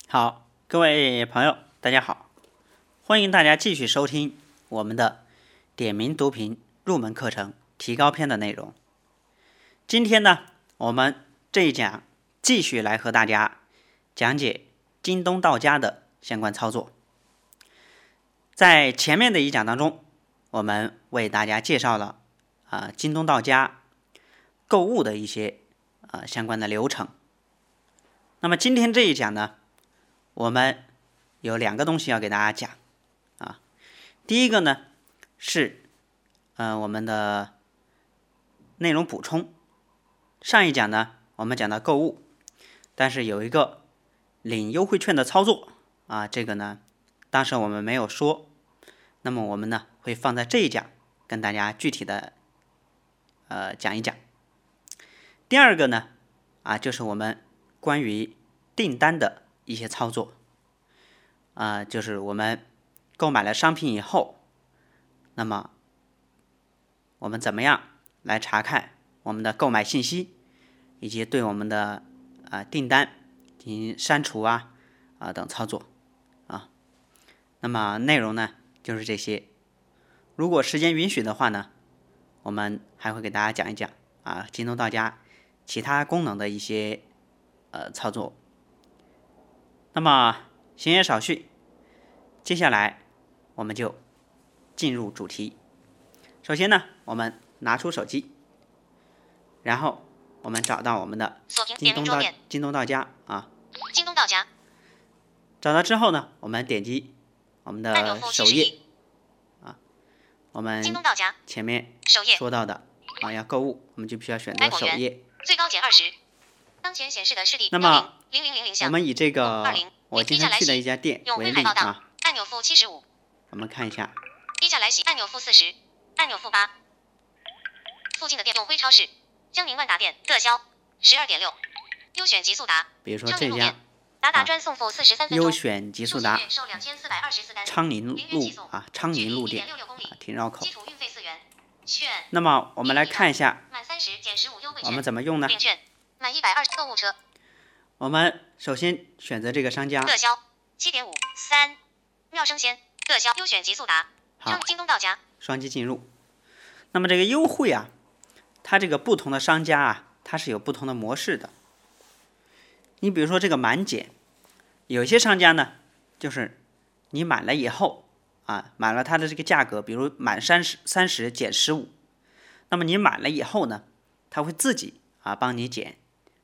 好，各位朋友，大家好，欢迎大家继续收听我们的点名读评入门课程提高篇的内容。今天呢，我们这一讲继续来和大家讲解京东到家的相关操作。在前面的一讲当中，我们为大家介绍了京东到家购物的一些相关的流程。那么今天这一讲呢，我们有两个东西要给大家讲第一个呢是我们的内容补充。上一讲呢我们讲到购物，但是有一个领优惠券的操作这个呢当时我们没有说，那么我们呢会放在这一讲跟大家具体的讲一讲。第二个呢就是我们关于订单的一些操作就是我们购买了商品以后，那么我们怎么样来查看我们的购买信息，以及对我们的订单进行删除等操作那么内容呢就是这些。如果时间允许的话呢，我们还会给大家讲一讲京东到家其他功能的一些操作。那么闲言少叙，接下来我们就进入主题。首先呢，我们拿出手机，然后我们找到我们的京东到家京东到家。 找到之后呢，我们点击我们的首页我们前面说到的要购物，我们就必须要选择首页。 最高减20。当前显示的是第那么 0000 我们以这个我今天去的一家店为例按钮负75。 我们看一下， 低价来袭，按钮负40，按钮负8。附近的店永辉超市、江宁万达店特销12.6，优选极速达。 比如说这家达专送付43分钟， 优选极速达售2424单， 昌宁路店停绕口。 基础运费4元。券。 那么我们来看一下满30减15优惠券， 我们怎么用呢？ 领券满120购物车。 我们首先选择这个商家特销7.5 3，妙生鲜特销优选极速达。 好， 京东到家， 双击进入。那么这个优惠它这个不同的商家它是有不同的模式的。你比如说这个满减，有些商家呢就是你买了以后买了它的这个价格，比如满30减15，那么你买了以后呢，它会自己帮你减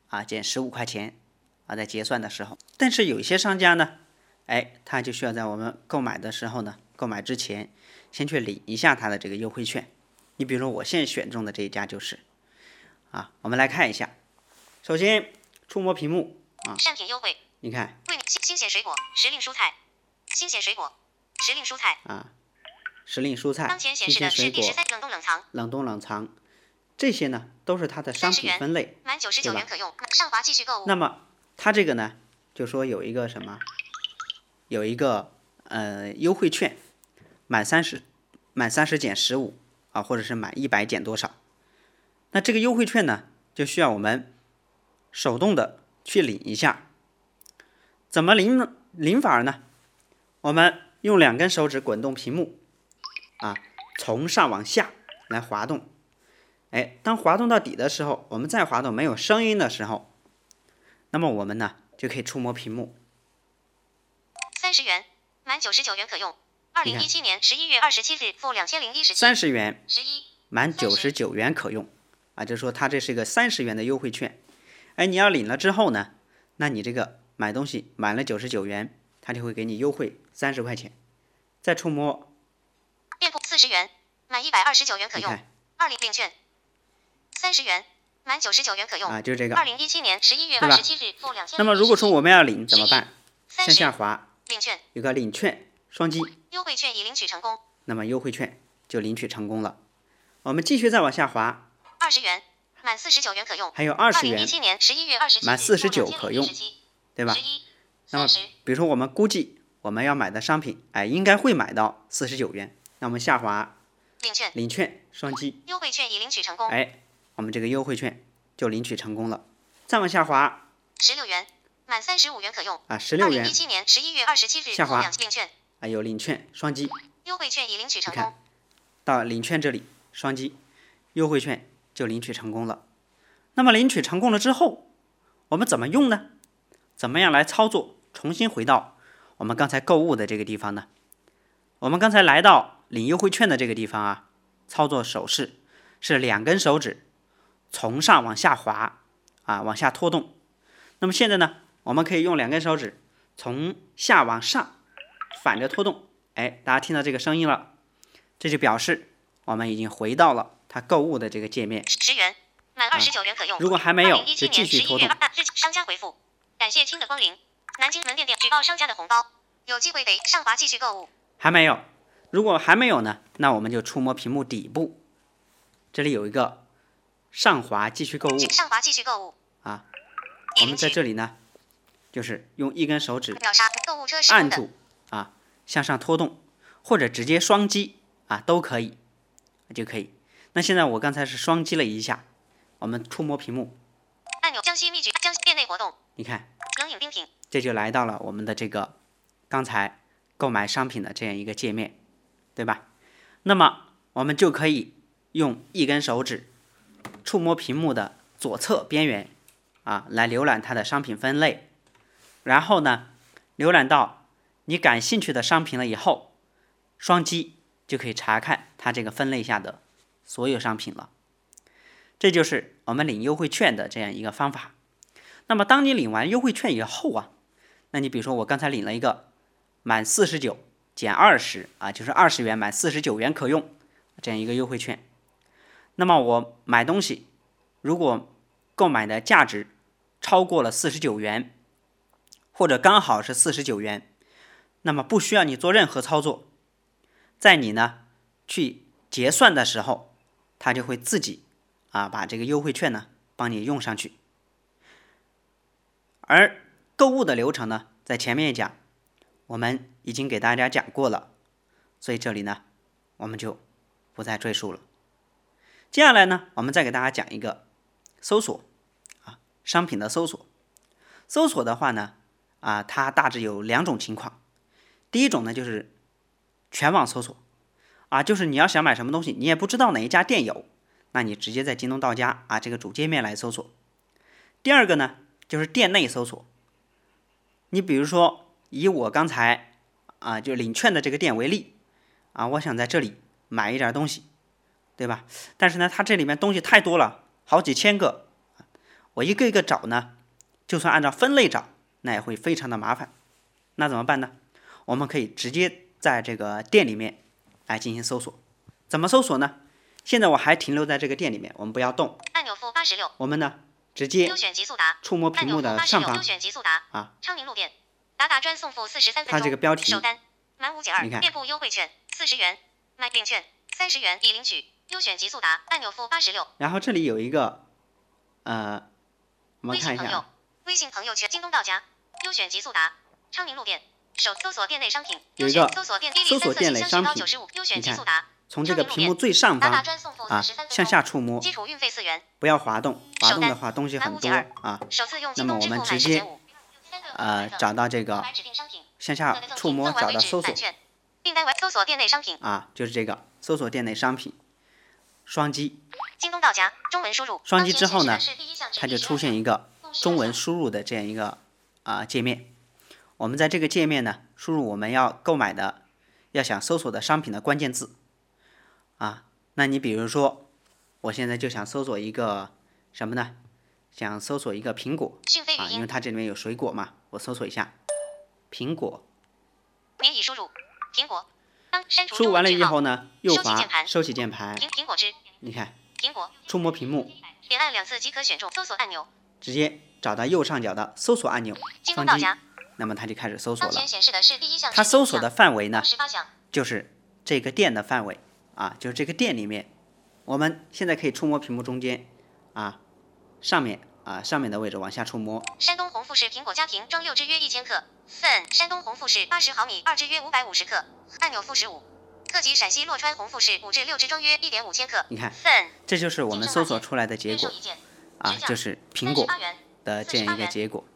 15块钱在结算的时候。但是有一些商家呢他就需要在我们购买的时候呢，购买之前先去领一下它的这个优惠券。你比如说我现在选中的这一家就是我们来看一下。首先触摸屏幕善品优惠， 你看新鲜水果、时令蔬菜、新鲜水果、时令蔬菜时令蔬菜、 当前显示的是第13 冷冻冷藏，这些呢都是它的商品分类， 满99元可用。上滑继续购物。 那么它这个呢就说有一个什么，有一个优惠券，满30减15或者是满100减多少。那这个优惠券呢就需要我们手动的去领一下。怎么领法呢？我们用2根手指滚动屏幕从上往下来滑动。当滑动到底的时候，我们再滑动没有声音的时候，那么我们呢就可以触摸屏幕。 30元满99元可用。2017年11月27日付2017。 30元 11 满99元可用就是说它这是一个30元的优惠券。你要领了之后呢，那你这个买东西满了99元，它就会给你优惠30块钱。再触摸店铺40元满129元可用。领券30元满99元可用就是这个 2017年11月27日付2017。 那么如果说我们要领怎么办？向下滑领券， 有个领券，双击， 优惠券已领取成功。 那么优惠券就领取成功了。我们继续再往下滑 ，20元满49元可用。 还有20元 2017年11月27日满49可用，对吧？那么比如说我们估计我们要买的商品应该会买到49元，那我们下滑领券，双击， 优惠券已领取成功。 我们这个优惠券就领取成功了。再往下滑 ，16元满35元可用。 啊，16元。 2017年11月27日下滑领券。 啊，有领券双击， 优惠券已领取成功。 你看，到领券这里双击，优惠券就领取成功了。那么领取成功了之后，我们怎么用呢？怎么样来操作？重新回到我们刚才购物的这个地方呢？我们刚才来到领优惠券的这个地方啊，操作手势是2根手指从上往下滑啊，往下拖动。那么现在呢，我们可以用2根手指从下往上反着拖动。哎，大家听到这个声音了，这就表示我们已经回到了它购物的这个界面。 10元，满29元可用。 如果还没有，就继续拖动。 商家回复：感谢亲的光临，南京门店举报商家的红包，有机会得上滑继续购物。还没有， 如果还没有呢，那我们就触摸屏幕底部，这里有一个上滑继续购物。 上滑继续购物啊，我们在这里呢，就是用1根手指秒杀购物车按住啊，向上拖动，或者直接双击啊都可以，就可以。那现在我刚才是双击了一下，我们触摸屏幕按钮，江西秘诀，江西店内活动， 你看， 冷饮冰品， 这就来到了我们的这个刚才购买商品的这样一个界面，对吧？那么我们就可以用1根手指触摸屏幕的左侧边缘啊，来浏览它的商品分类，然后呢，浏览到你感兴趣的商品了以后，双击就可以查看它这个分类下的所有商品了。这就是我们领优惠券的这样一个方法。那么当你领完优惠券以后啊，那你比如说我刚才领了一个满49减20啊，就是20元满49元可用这样一个优惠券。那么我买东西，如果购买的价值超过了49元，或者刚好是49元，那么不需要你做任何操作，在你呢去结算的时候，它就会自己把这个优惠券呢帮你用上去。而购物的流程呢，在前面讲我们已经给大家讲过了，所以这里呢我们就不再赘述了。接下来呢，我们再给大家讲一个搜索商品的搜索。搜索的话呢它大致有2种情况。第一种呢就是全网搜索就是你要想买什么东西，你也不知道哪一家店有，那你直接在京东到家这个主界面来搜索。第二个呢就是店内搜索。你比如说以我刚才就领券的这个店为例我想在这里买一点东西，对吧？但是呢它这里面东西太多了，好几千个，我一个一个找呢，就算按照分类找，那也会非常的麻烦。那怎么办呢？我们可以直接在这个店里面来进行搜索。怎么搜索呢？现在我还停留在这个店里面，我们不要动。 按钮负86。 我们呢直接优选极速达， 触摸屏幕的上方。 优选极速达昌宁路店，达达专送付43分钟。 它这个标题首单满5减2，店铺优惠券40元，买领券30元已领取。优选极速达，按钮负86。 然后这里有一个我们看一下微信朋友圈，京东到家，优选极速达，昌宁路店，搜索店内商品， 有一个搜索店内商品， 优选极速达， 从这个屏幕最上方向下触摸， 基础运费4元， 不要滑动，滑动的话东西很多那么我们直接找到这个向下触摸，找到搜索， 订单为搜索店内商品就是这个搜索店内商品，双击， 京东到家，中文输入， 双击之后呢，它就出现一个中文输入的这样一个界面。我们在这个界面呢，输入我们要购买的、要想搜索的商品的关键字那你比如说，我现在就想搜索一个什么呢？想搜索一个苹果因为它这里面有水果嘛，我搜索一下苹果。 免已输入苹果。 输入完了以后呢，右滑收起键盘， 苹果汁， 你看， 苹果， 触摸屏幕， 连按2次即可选中搜索按钮， 直接找到右上角的搜索按钮，双击，那么它就开始搜索了。它搜索的范围呢，就是这个店的范围就是这个店里面，我们现在可以触摸屏幕中间上面的位置往下触摸。 山东红富士苹果家庭装6支约1000克，山东红富士80毫米2支约550克，按钮负15。特级陕西洛川红富士5至6支装约1.5千克。 你看，这就是我们搜索出来的结果就是苹果的这样一个结果。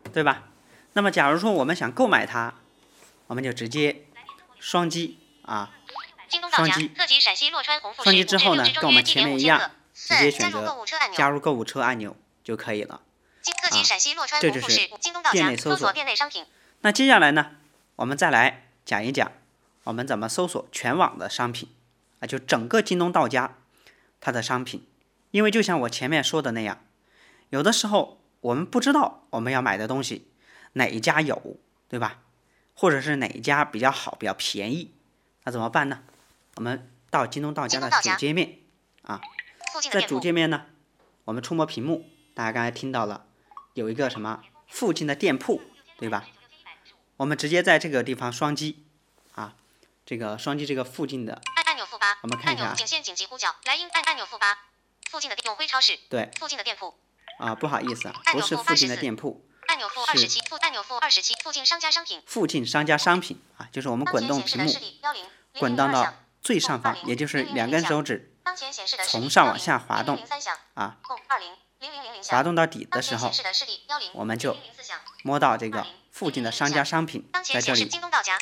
对吧？那么假如说我们想购买它，我们就直接双击啊，双击，双击之后呢，跟我们前面一样，直接选择加入购物车按钮就可以了。这就是店内搜索。那接下来呢，我们再来讲一讲我们怎么搜索全网的商品啊，就整个京东到家它的商品。因为就像我前面说的那样，有的时候我们不知道我们要买的东西哪一家有，对吧？或者是哪一家比较好、比较便宜，那怎么办呢？我们到京东到家的主界面啊，在主界面呢，我们触摸屏幕，大家刚才听到了有一个什么附近的店铺，对吧？我们直接在这个地方双击啊，这个双击这个附近的按钮负8， 我们看一下， 仅限紧急呼叫，来应按钮负8，附近的永辉超市， 对， 附近的店铺啊，不好意思啊，不是附近的店铺， 按钮负27，按钮负27，附近商家商品， 附近商家商品啊，就是我们滚动屏幕，滚动到最上方，也就是2根手指从上往下滑动啊，滑动到底的时候，我们就摸到这个附近的商家商品，在这里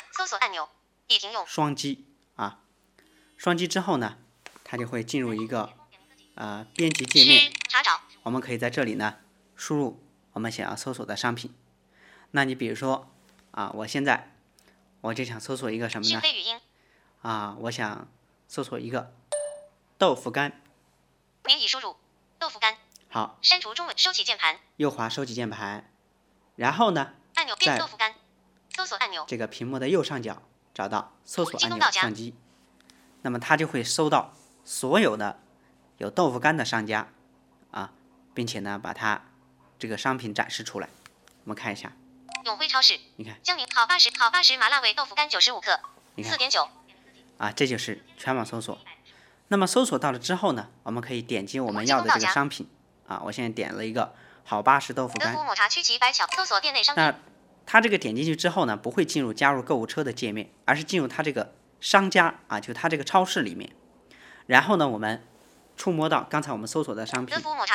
双击啊，双击之后呢，它就会进入一个编辑界面，我们可以在这里呢输入我们想要搜索的商品。那你比如说啊，我就想搜索一个什么呢？啊，我想搜索一个豆腐干。 您已输入豆腐干。 好， 删除中文收起键盘， 右滑收起键盘，然后呢， 按钮变豆腐干，搜索按钮， 这个屏幕的右上角找到搜索按钮，双击，那么它就会搜到所有的有豆腐干的商家啊，并且呢，把它这个商品展示出来。我们看一下， 永辉超市， 你看， 江宁好80麻辣味豆腐干95克，4.9， 啊，这就是全网搜索。那么搜索到了之后呢，我们可以点击我们要的这个商品。啊，我现在点了一个好80豆腐干。那它这个点进去之后呢，不会进入加入购物车的界面，而是进入它这个商家啊，就它这个超市里面。然后呢，我们触摸到刚才我们搜索的商品， 好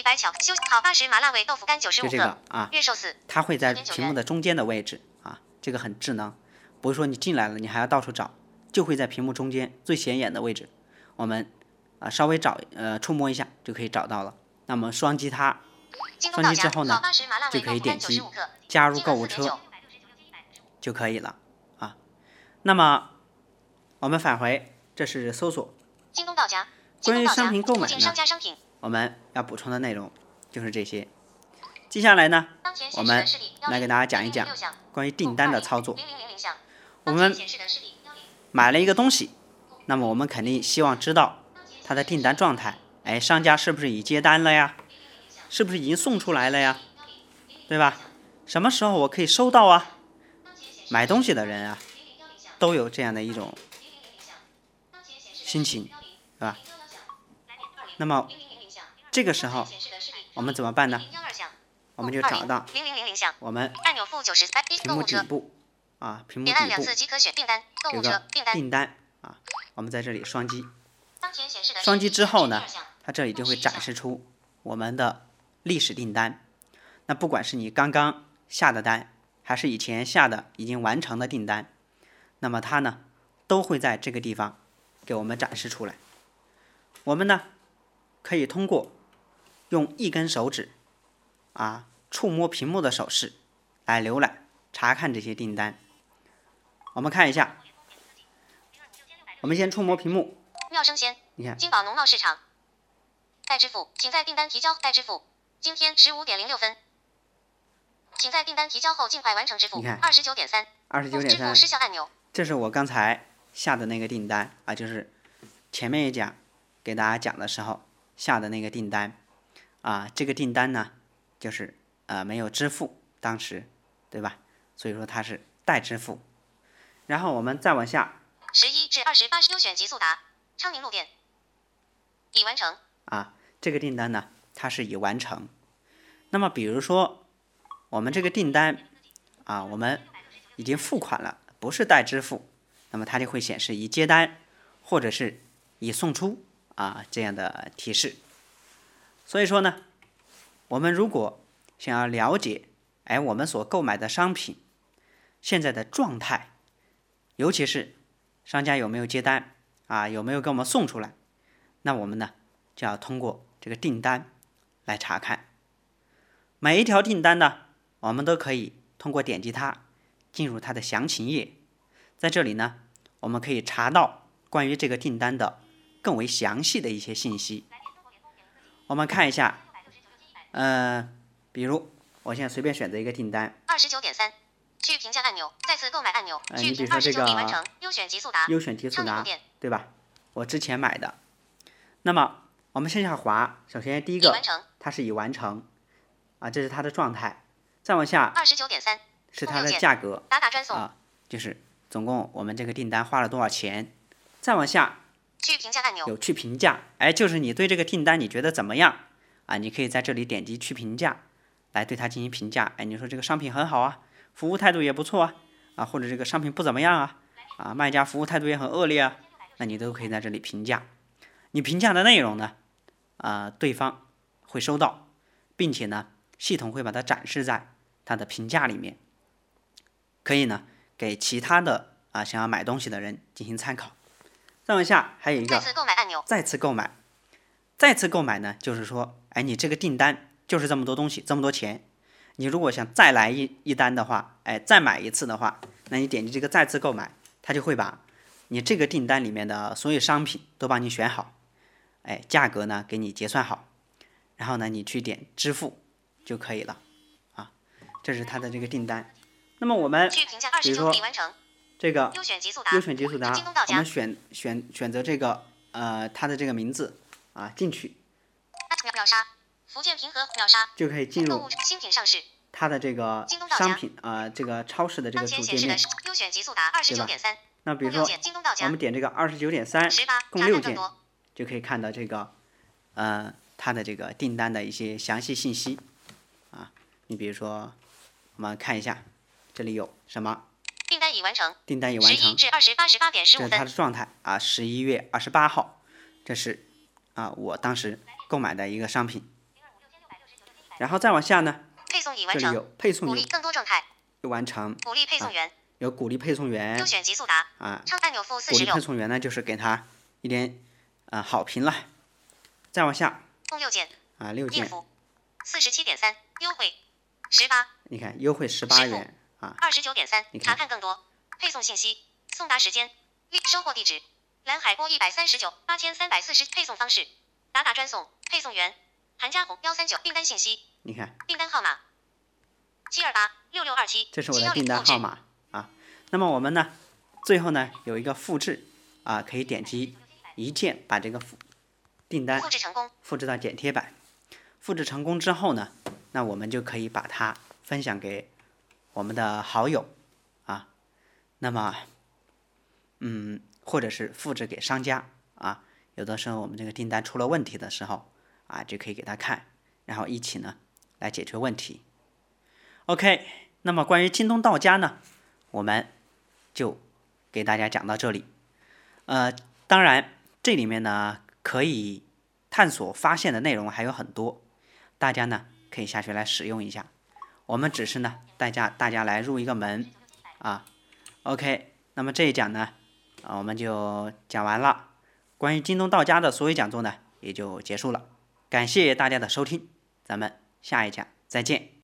80麻辣味豆腐干95克， 就这个啊， 月寿司， 它会在屏幕的中间的位置啊，这个很智能，不是说你进来了你还要到处找，就会在屏幕中间最显眼的位置，我们稍微触摸一下就可以找到了。那么双击它，双击之后呢，就可以点击加入购物车就可以了啊。那么我们返回，这是搜索。关于商品购买呢，我们要补充的内容就是这些。接下来呢，我们来给大家讲一讲关于订单的操作。我们买了一个东西，那么我们肯定希望知道它的订单状态。哎，商家是不是已接单了呀？是不是已经送出来了呀？对吧？什么时候我可以收到啊？买东西的人啊，都有这样的一种心情，对吧？那么这个时候我们怎么办呢？我们就找到我们屏幕底部啊，屏幕底部有个订单啊，我们在这里双击，双击之后呢，它这里就会展示出我们的历史订单。那不管是你刚刚下的单，还是以前下的已经完成的订单，那么它呢都会在这个地方给我们展示出来。我们呢可以通过用1根手指啊触摸屏幕的手势来浏览查看这些订单。我们看一下，我们先触摸屏幕。 妙生鲜， 你看， 金宝农贸市场，代支付，请在订单提交代支付。今天15点06分，请在订单提交后尽快完成支付。 你看 29.3，支付失效按钮。 这是我刚才下的那个订单啊，就是前面一讲给大家讲的时候下的那个订单啊。这个订单呢，就是没有支付，当时对吧？所以说它是待支付。然后我们再往下 ，11至28优选极速达，昌宁路店，已完成啊。这个订单呢，它是已完成。那么比如说我们这个订单啊，我们已经付款了，不是待支付，那么它就会显示已接单或者是已送出啊这样的提示。所以说呢，我们如果想要了解我们所购买的商品现在的状态，尤其是商家有没有接单啊，有没有给我们送出来，那我们呢就要通过这个订单来查看。每一条订单呢，我们都可以通过点击它进入它的详情页，在这里呢，我们可以查到关于这个订单的更为详细的一些信息。我们看一下，比如我现在随便选择一个订单 29.3，去评价按钮，再次购买按钮， 你比如说这个已完成，优选极速达， 对吧？我之前买的。那么我们向下滑，首先第一个它是已完成啊，这是它的状态。再往下 29.3 是它的价格， 打卡专送啊，就是总共我们这个订单花了多少钱。再往下去评价按钮， 有去评价，就是你对这个订单你觉得怎么样啊？你可以在这里点击去评价，来对它进行评价。你说这个商品很好啊，服务态度也不错啊，或者这个商品不怎么样啊，卖家服务态度也很恶劣啊，那你都可以在这里评价。你评价的内容呢，对方会收到，并且呢，系统会把它展示在它的评价里面，可以呢给其他的想要买东西的人进行参考。再往下还有一个再次购买按钮， 再次购买。再次购买呢，就是说，你这个订单就是这么多东西，这么多钱，你如果想再来一单的话，再买一次的话，那你点击这个再次购买，它就会把你这个订单里面的所有商品都帮你选好，价格呢给你结算好，然后呢你去点支付就可以了啊。这是它的这个订单。那么我们比如说这个优选极速达，我们选择这个它的这个名字进去， 秒杀福建平和秒杀就可以进入新品上市它的这个商品这个超市的这个主界面， 优选极速达29.3。 那比如说我们点这个29.3共6件，就可以看到这个它的这个订单的一些详细信息啊。你比如说我们看一下这里有什么， 订单已完成 11 至28点15分， 这是它的状态11月28号，这是我当时购买的一个商品。然后再往下呢， 配送已完成， 这里有配送鼓励更多状态， 完成， 鼓励配送员， 有鼓励配送员， 优选极速达按钮负46， 鼓励配送员呢就是给他一点好评了。再往下共6件 6件 ，47.3优惠18， 你看优惠18元 29.3，查看更多配送信息，送达时间，收货地址蓝海波1398340，配送方式打卡专送，配送员韩家红139，订单信息， 你看订单号码7286627， 这是我的订单号码那么我们呢最后呢有一个复制可以点击一键把这个订单复制成功， 复制到剪贴板。复制成功之后呢，那我们就可以把它分享给我们的好友那么或者是复制给商家有的时候我们这个订单出了问题的时候就可以给他看，然后一起呢来解决问题。OK， 那么关于京东到家呢，我们就给大家讲到这里。当然这里面呢可以探索发现的内容还有很多，大家呢可以下去来使用一下。我们只是呢大家来入一个门OK， 那么这一讲呢我们就讲完了。关于京东到家的所有讲座呢也就结束了。感谢大家的收听，咱们下一讲再见。